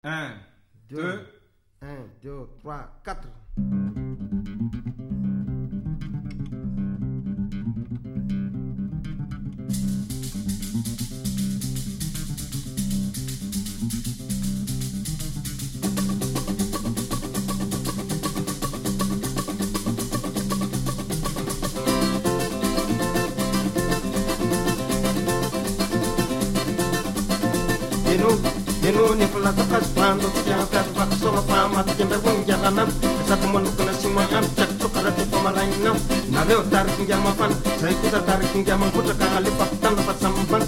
Un, deux, 1, 2, 3, 4. Ni pula takas pando yang kat pak soma pamat jembe wong jalanam satu monukna simam cak cokara tu pamalainam na veo tarik jama pan sai kuda tarik jama kuda kali pak tan pat samban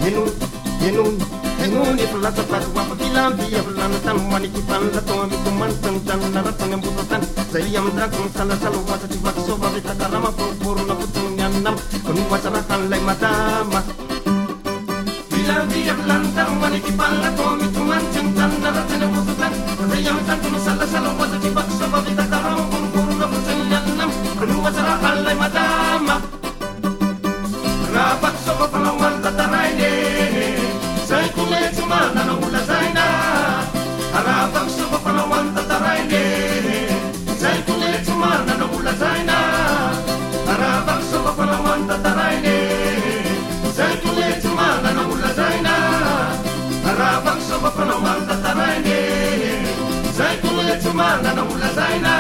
ni pula takas wa bilam biya bulan tan mani ki pan la to mi kuman tan tan na tan butan sai yam drak sala sala wa ti pak soma vita karama pur na putun yanam kun wa sala tan lai madama Bilang lantang maniki pala tomi tuman cintan naratene bututan sayang tantu masala sala wasa cibak sabab kita karam pun na putanyanam kedua cara halai madama rapat soba palawan tatarai de sai kule cuma nana ula zaina rapat soba palawan tatarai de sai kule cuma nana ula zaina rapat soba palawan tatarai de sai kule cuma nana ula zaina Arabang soba palawan tatarai de sai kule cuma nana ula zaina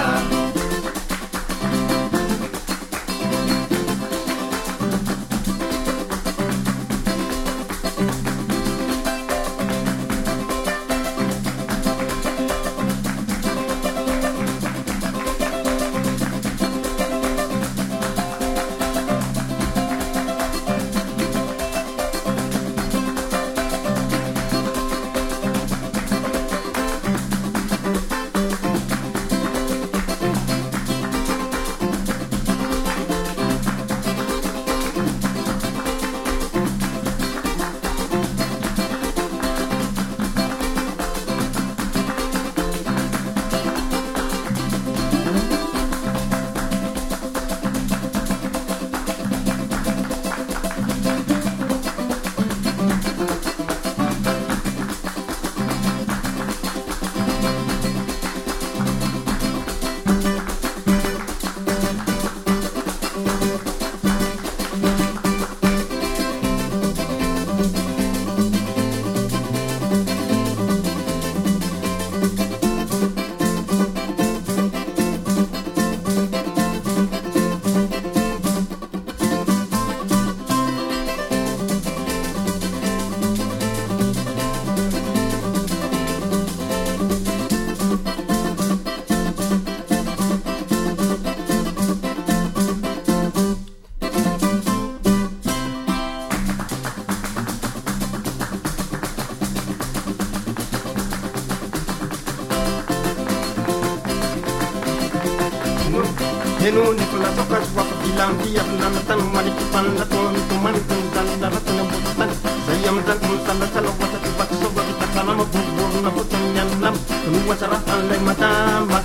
ni pula tokas wa bilang dia benar tan mani kipan la to man tan darat na butan sayam tan tan sala wa ta bak so ba ta kana ma bur na putan yanam nuwa sarah alai matama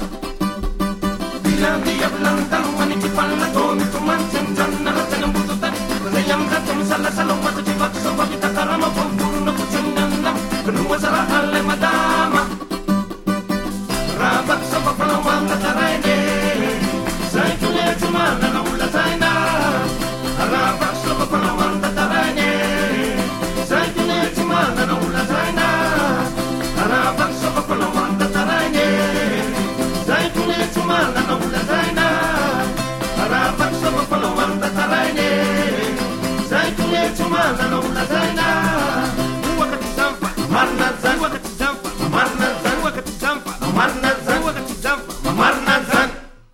bilang dia benar tan mani kipan la to man tan darat na butan sayam tan sala wa ta bak so ba ta kana ma bur na putan yanam nuwa sarah alai matama rabat so ba palawan tatarai de sai kule cuma nana ula zaina Arabak soba palawan tatarai de sai kule cuma nana ula zaina Arabak soba palawan tatarai de sai kule cuma nana ula zaina Arabak soba palawan tatarai de sai kule cuma nana ula zaina